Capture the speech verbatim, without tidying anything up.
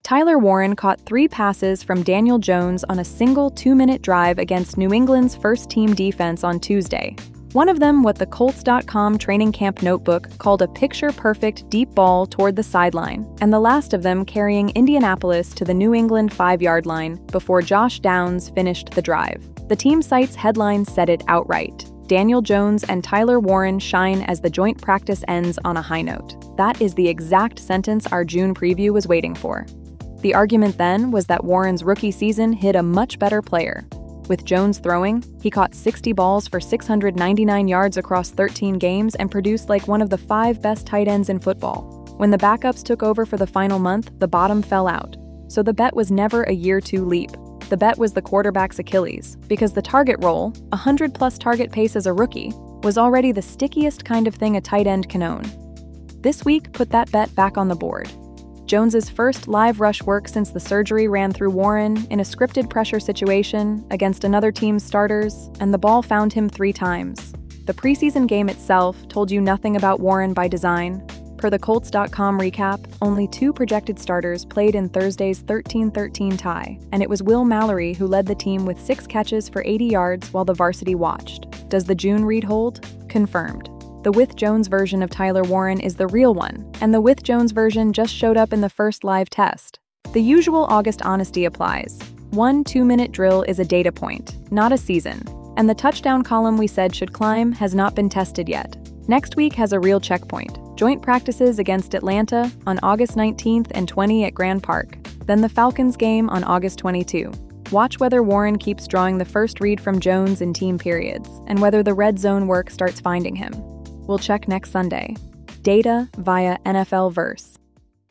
Tyler Warren caught three passes from Daniel Jones on a single two-minute drive against New England's first-team defense on Tuesday. One of them, what the Colts dot com training camp notebook called a picture-perfect deep ball toward the sideline, and the last of them carrying Indianapolis to the New England five-yard line before Josh Downs finished the drive. The team site's headline said it outright. Daniel Jones and Tyler Warren shine as the joint practice ends on a high note. That is the exact sentence our June preview was waiting for. The argument then was that Warren's rookie season hid a much better player. With Jones throwing, he caught sixty balls for six hundred ninety-nine yards across thirteen games and produced like one of the five best tight ends in football. When the backups took over for the final month, the bottom fell out. So the bet was never a year two leap. The bet was the quarterback's Achilles, because the target roll, one hundred plus target pace as a rookie, was already the stickiest kind of thing a tight end can own. This week put that bet back on the board. Jones's first live rush work since the surgery ran through Warren in a scripted pressure situation against another team's starters, and the ball found him three times. The preseason game itself told you nothing about Warren by design. Per the Colts dot com recap, only two projected starters played in Thursday's thirteen thirteen tie, and it was Will Mallory who led the team with six catches for eighty yards while the varsity watched. Does the June read hold? Confirmed. The with Jones version of Tyler Warren is the real one, and the with Jones version just showed up in the first live test. The usual August honesty applies. One two-minute drill is a data point, not a season, and the touchdown column we said should climb has not been tested yet. Next week has a real checkpoint. Joint practices against Atlanta on August nineteenth and twentieth at Grand Park, then the Falcons game on August twenty-second. Watch whether Warren keeps drawing the first read from Jones in team periods, and whether the red zone work starts finding him. We'll check next Sunday. Data via N F L Verse.